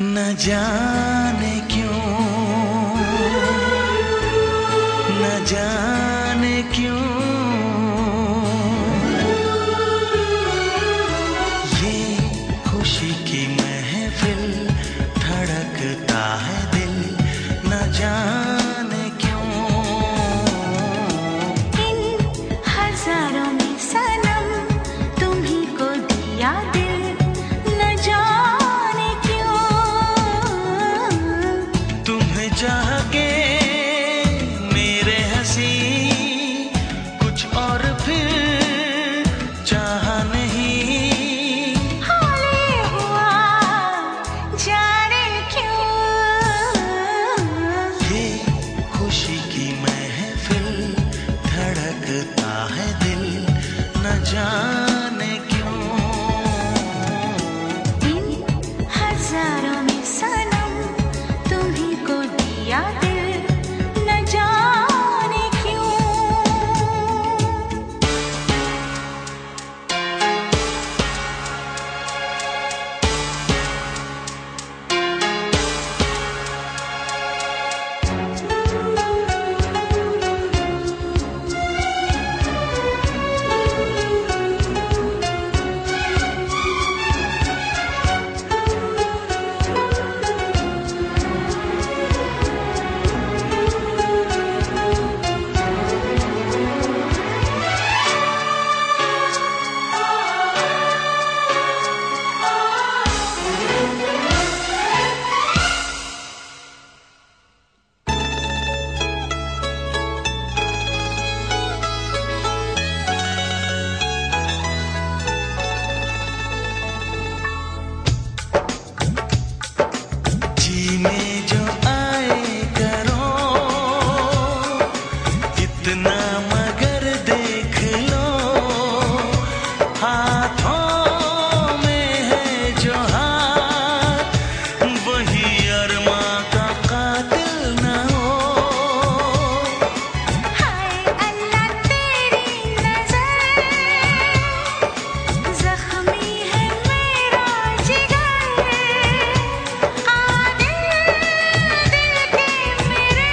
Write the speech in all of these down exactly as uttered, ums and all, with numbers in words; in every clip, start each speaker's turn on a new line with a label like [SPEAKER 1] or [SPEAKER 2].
[SPEAKER 1] न जाने क्यों, न जाने क्यों ये खुशी की महफिल धड़कता है दिल, न जाने क्यों।
[SPEAKER 2] इन हजारों में सनम तुम्ही को दिया दिल, न जाने क्यों।
[SPEAKER 1] तुम्हें चाह के मेरे हंसी कुछ और फिर चाह नहीं,
[SPEAKER 2] हाले हुआ जाने क्यों।
[SPEAKER 1] ये खुशी की महफिल धड़कता है दिल, न जाने क्यों।
[SPEAKER 2] इन हजारों में सनम तुम्ही को दिया दिल, न जाने क्यों।
[SPEAKER 1] जी में जो आए करो इतना, मगर देख लो हाथों में है जो हाथ, वही अरमा का कातिल न हो।
[SPEAKER 2] हाय अल्लाह तेरी नजर, जख्मी है मेरा जिगर। आ दिल दिल के मेरे,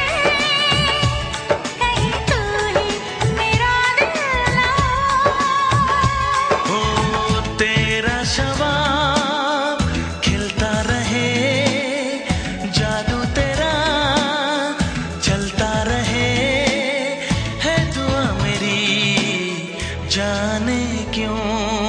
[SPEAKER 2] कहीं तू ही मेरा दिल ना हो।
[SPEAKER 1] हो तेरा शबाब खिलता रहे, जादू तेरा चलता रहे, है दुआ मेरी जाने क्यों।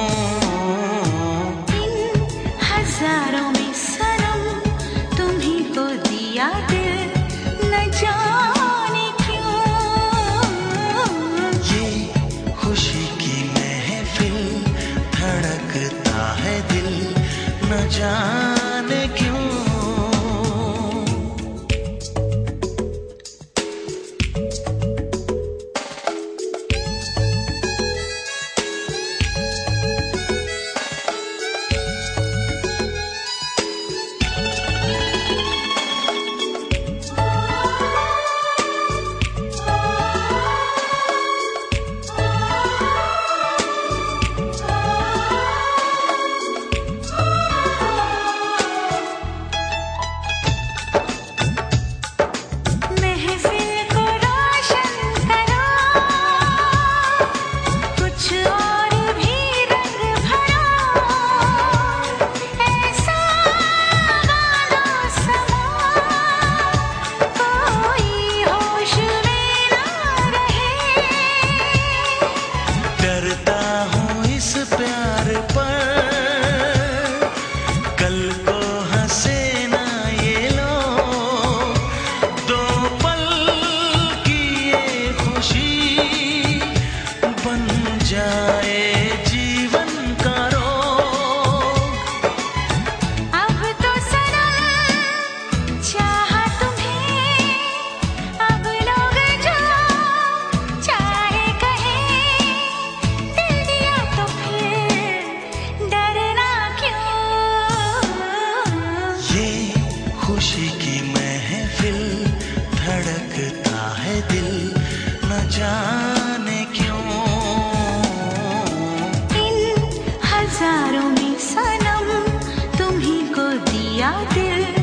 [SPEAKER 2] इन हजारों में सनम तुम्ही को दिया दिल, न जाने क्यों।
[SPEAKER 1] ये खुशी की महफिल धड़कता है दिल, न जाने क्यों।
[SPEAKER 2] दिया दिल